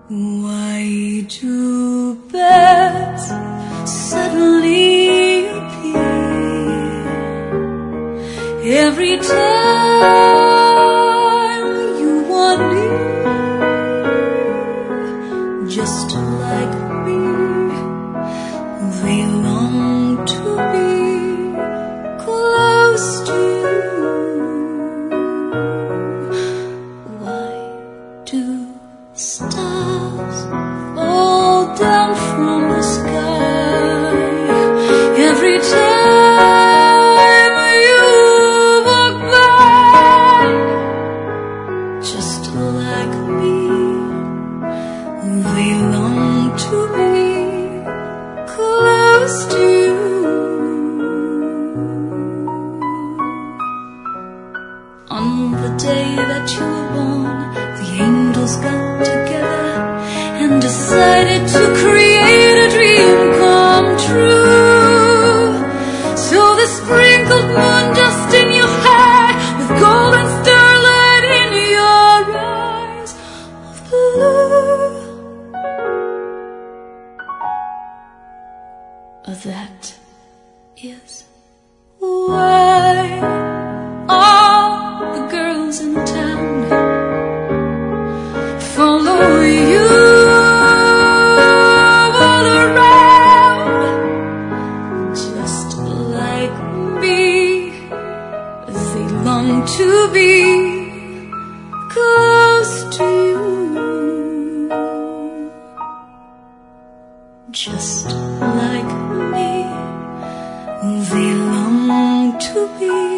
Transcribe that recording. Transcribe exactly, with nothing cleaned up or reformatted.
Why do beds suddenly appear every time you want near? Just like me, they long to be close to you. Why do stars fall down from the sky every time you walk by? Just like me, they long to be close to you. On the day that you were born, the angels got together and decided to create a dream come true. So they sprinkled moon dust in your hair with golden starlight in your eyes of blue. That is why all the girls in town follow you all around. Just like me, they long to be close to you. Just like me, they long to be